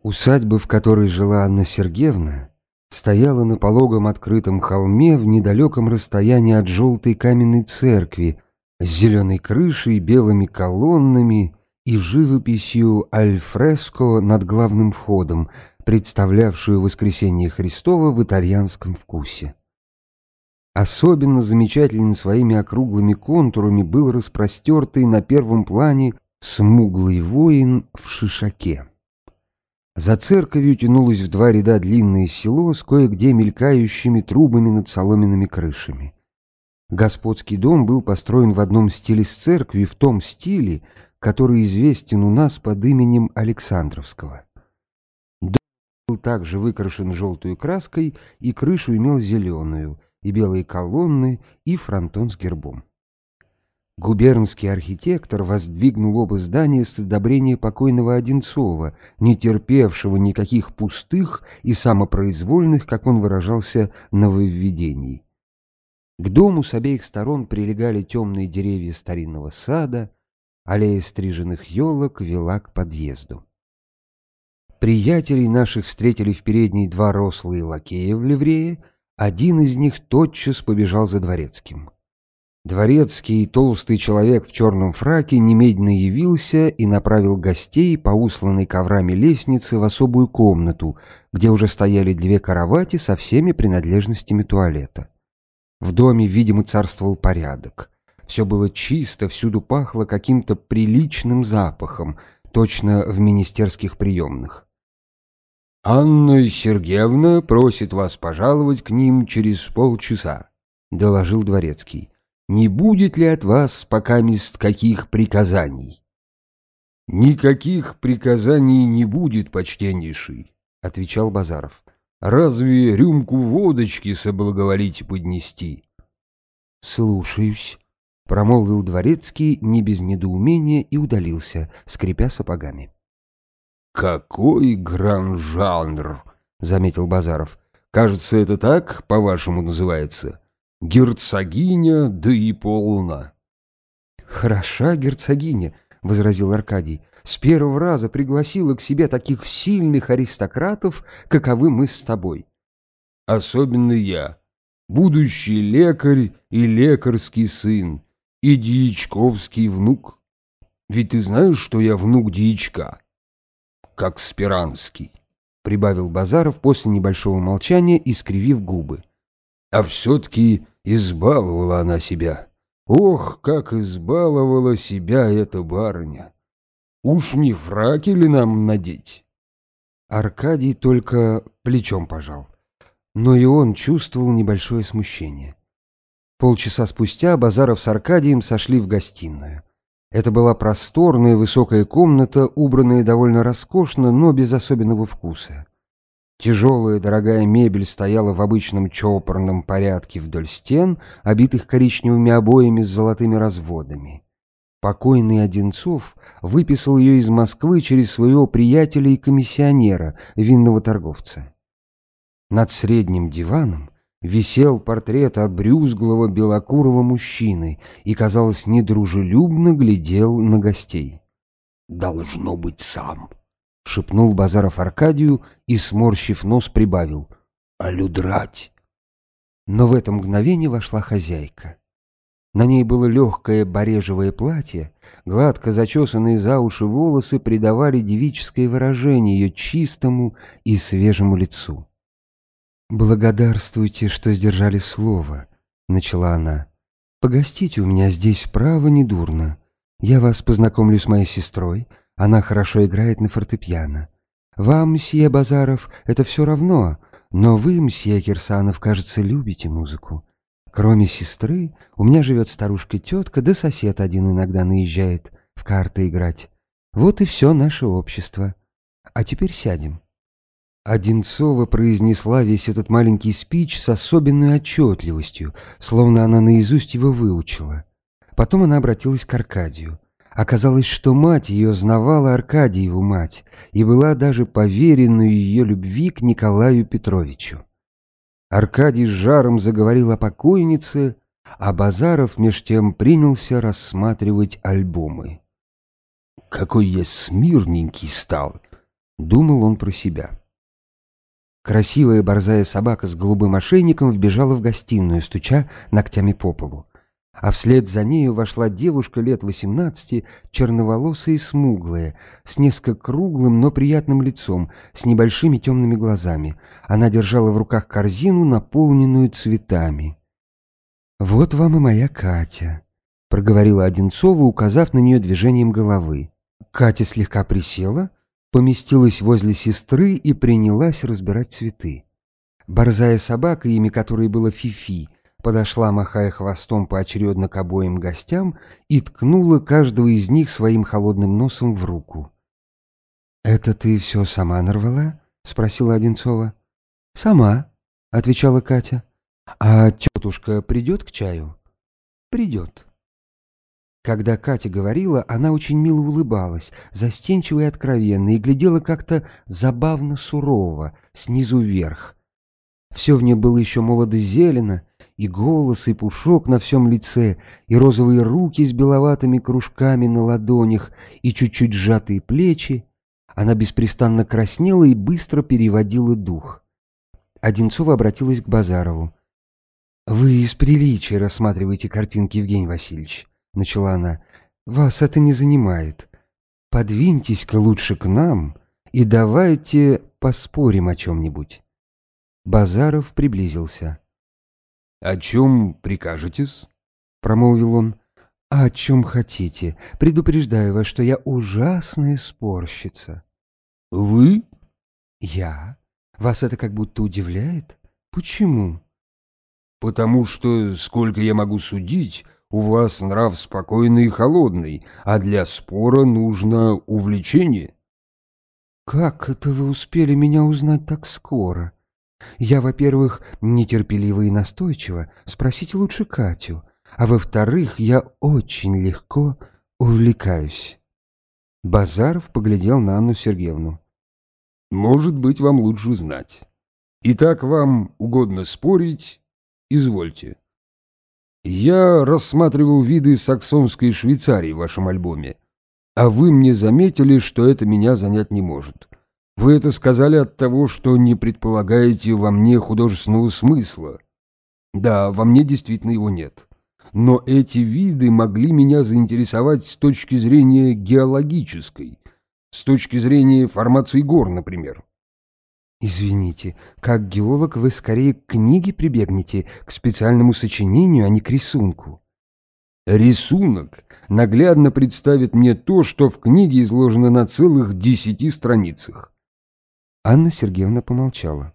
Усадьба, в которой жила Анна Сергеевна, стояла на пологом открытом холме в недалеком расстоянии от желтой каменной церкви с зеленой крышей, белыми колоннами и живописью альфреско над главным входом, представлявшую Воскресение Христово в итальянском вкусе. Особенно замечателен своими округлыми контурами был распростертый на первом плане смуглый воин в шишаке. За церковью тянулось в два ряда длинное село с кое-где мелькающими трубами над соломенными крышами. Господский дом был построен в одном стиле с церковью, в том стиле, который известен у нас под именем Александровского. Дом был также выкрашен желтой краской, и крышу имел зеленую, и белые колонны, и фронтон с гербом. Губернский архитектор воздвигнул оба здания с одобрения покойного Одинцова, не терпевшего никаких пустых и самопроизвольных, как он выражался, нововведений. К дому с обеих сторон прилегали темные деревья старинного сада, аллея стриженных елок вела к подъезду. Приятелей наших встретили в передней два рослые лакея в ливрее, один из них тотчас побежал за дворецким. Дворецкий, толстый человек в черном фраке, немедленно явился и направил гостей по усланной коврами лестнице в особую комнату, где уже стояли две кровати со всеми принадлежностями туалета. В доме, видимо, царствовал порядок. Все было чисто, всюду пахло каким-то приличным запахом, точно в министерских приемных. «Анна Сергеевна просит вас пожаловать к ним через полчаса», — доложил дворецкий. «Не будет ли от вас покамест каких приказаний?» «Никаких приказаний не будет, почтеннейший», — отвечал Базаров. «Разве рюмку водочки соблаговолите поднести?» «Слушаюсь», — промолвил дворецкий не без недоумения и удалился, скрипя сапогами. «Какой гран-жанр!» — заметил Базаров. «Кажется, это так, по-вашему, называется? Герцогиня, да и полно». «Хороша герцогиня», — возразил Аркадий. «С первого раза пригласила к себе таких сильных аристократов, каковы мы с тобой». «Особенно я, будущий лекарь и лекарский сын, и дьячковский внук. Ведь ты знаешь, что я внук дьячка, как Спиранский», — прибавил Базаров после небольшого молчания, искривив губы. «А все-таки избаловала она себя. Ох, как избаловала себя эта барыня! Уж не фраки ли нам надеть?» Аркадий только плечом пожал, но и он чувствовал небольшое смущение. Полчаса спустя Базаров с Аркадием сошли в гостиную. Это была просторная высокая комната, убранная довольно роскошно, но без особенного вкуса. Тяжелая дорогая мебель стояла в обычном чопорном порядке вдоль стен, обитых коричневыми обоями с золотыми разводами. Покойный Одинцов выписал ее из Москвы через своего приятеля и комиссионера, винного торговца. Над средним диваном висел портрет обрюзглого белокурого мужчины и, казалось, недружелюбно глядел на гостей. «Должно быть сам», — шепнул Базаров Аркадию и, сморщив нос, прибавил: «алюдрать». Но в это мгновение вошла хозяйка. На ней было легкое барежевое платье, гладко зачесанные за уши волосы придавали девическое выражение ее чистому и свежему лицу. «Благодарствуйте, что сдержали слово», — начала она. «Погостите у меня здесь, право, недурно. Я вас познакомлю с моей сестрой. Она хорошо играет на фортепиано. Вам, мсье Базаров, это все равно, но вы, мсье Кирсанов, кажется, любите музыку. Кроме сестры, у меня живет старушка-тетка, да сосед один иногда наезжает в карты играть. Вот и все наше общество. А теперь сядем». Одинцова произнесла весь этот маленький спич с особенной отчетливостью, словно она наизусть его выучила. Потом она обратилась к Аркадию. Оказалось, что мать ее знавала Аркадьеву мать и была даже поверенной ее любви к Николаю Петровичу. Аркадий с жаром заговорил о покойнице, а Базаров меж тем принялся рассматривать альбомы. «Какой я смирненький стал! думал он про себя. Красивая борзая собака с голубым ошейником вбежала в гостиную, стуча ногтями по полу. А вслед за нею вошла девушка лет 18, черноволосая и смуглая, с несколько круглым, но приятным лицом, с небольшими темными глазами. Она держала в руках корзину, наполненную цветами. «Вот вам и моя Катя», — проговорила Одинцова, указав на нее движением головы. Катя слегка присела, поместилась возле сестры и принялась разбирать цветы. Борзая собака, имя которой было Фифи, подошла, махая хвостом поочередно к обоим гостям, и ткнула каждого из них своим холодным носом в руку. «Это ты все сама нарвала?» — спросила Одинцова. «Сама», — отвечала Катя. «А тетушка придет к чаю?» «Придет». Когда Катя говорила, она очень мило улыбалась, застенчиво и откровенно, и глядела как-то забавно сурово, снизу вверх. Все в ней было еще молодо-зелено, и голос, и пушок на всем лице, и розовые руки с беловатыми кружками на ладонях, и чуть-чуть сжатые плечи. Она беспрестанно краснела и быстро переводила дух. Одинцова обратилась к Базарову. «Вы из приличия рассматриваете картинки, Евгений Васильевич», — начала она. «Вас это не занимает. Подвиньтесь-ка лучше к нам и давайте поспорим о чем-нибудь». Базаров приблизился. «О чем прикажетесь?» — промолвил он. «О чем хотите. Предупреждаю вас, что я ужасная спорщица». «Вы?» «Я? Вас это как будто удивляет? Почему?» «Потому что, сколько я могу судить, у вас нрав спокойный и холодный, а для спора нужно увлечение». «Как это вы успели меня узнать так скоро? Я, во-первых, нетерпелива и настойчива, спросите лучше Катю, а во-вторых, я очень легко увлекаюсь». Базаров поглядел на Анну Сергеевну. «Может быть, вам лучше знать. Итак, вам угодно спорить? Извольте. Я рассматривал виды саксонской Швейцарии в вашем альбоме, а вы мне заметили, что это меня занять не может. Вы это сказали от того, что не предполагаете во мне художественного смысла. Да, во мне действительно его нет. Но эти виды могли меня заинтересовать с точки зрения геологической, с точки зрения формации гор, например». «Извините, как геолог вы скорее к книге прибегнете, к специальному сочинению, а не к рисунку». Рисунок наглядно представит мне то, что в книге изложено на целых 10 страницах. Анна Сергеевна помолчала.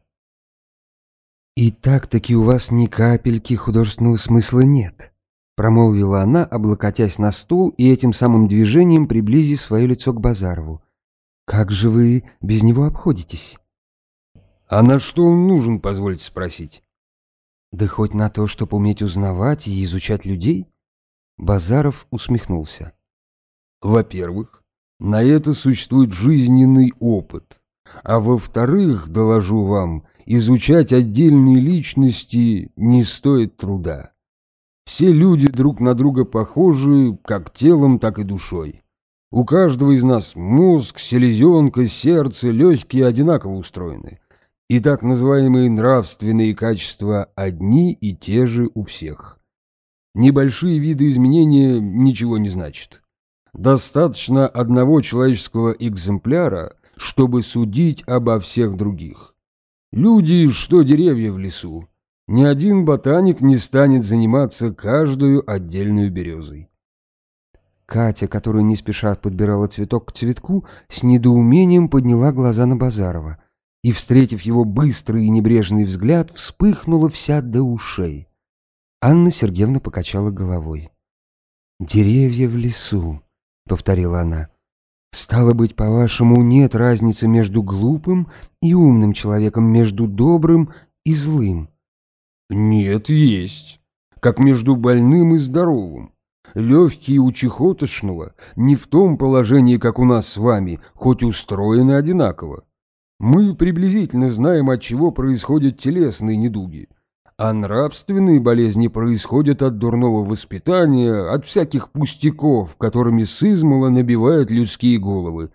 «И так-таки у вас ни капельки художественного смысла нет», — промолвила она, облокотясь на стул и этим самым движением приблизив свое лицо к Базарову. «Как же вы без него обходитесь?» «А на что он нужен, позвольте спросить?» «Да хоть на то, чтобы уметь узнавать и изучать людей». Базаров усмехнулся. «Во-первых, на это существует жизненный опыт, а во-вторых, доложу вам, изучать отдельные личности не стоит труда. Все люди друг на друга похожи как телом, так и душой. У каждого из нас мозг, селезенка, сердце, легкие одинаково устроены. И так называемые нравственные качества одни и те же у всех. Небольшие виды изменения ничего не значат. Достаточно одного человеческого экземпляра, чтобы судить обо всех других. Люди, что деревья в лесу. Ни один ботаник не станет заниматься каждую отдельную березой». Катя, которая не спеша подбирала цветок к цветку, с недоумением подняла глаза на Базарова и, встретив его быстрый и небрежный взгляд, вспыхнула вся до ушей. Анна Сергеевна покачала головой. «Деревья в лесу», — повторила она. «Стало быть, по-вашему, нет разницы между глупым и умным человеком, между добрым и злым?» «Нет, есть. Как между больным и здоровым. Легкие у чехотошного не в том положении, как у нас с вами, хоть устроены одинаково. Мы приблизительно знаем, от чего происходят телесные недуги, а нравственные болезни происходят от дурного воспитания, от всяких пустяков, которыми сызмало набивают людские головы,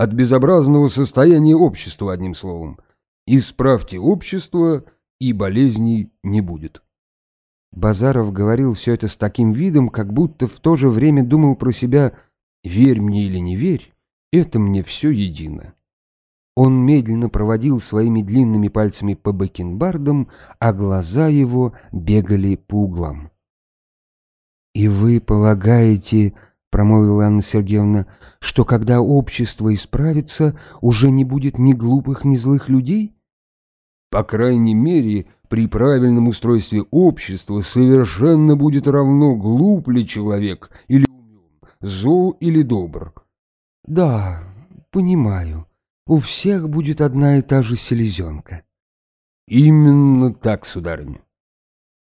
от безобразного состояния общества, одним словом. Исправьте общество, и болезней не будет». Базаров говорил все это с таким видом, как будто в то же время думал про себя: «Верь мне или не верь, это мне все едино». Он медленно проводил своими длинными пальцами по бакенбардам, а глаза его бегали по углам. «И вы полагаете, — промолвила Анна Сергеевна, — что когда общество исправится, уже не будет ни глупых, ни злых людей?» По крайней мере, при правильном устройстве общества совершенно будет равно, глуп ли человек или умен, зол или добр. «Да, понимаю. У всех будет одна и та же селезенка». Именно так, сударыня.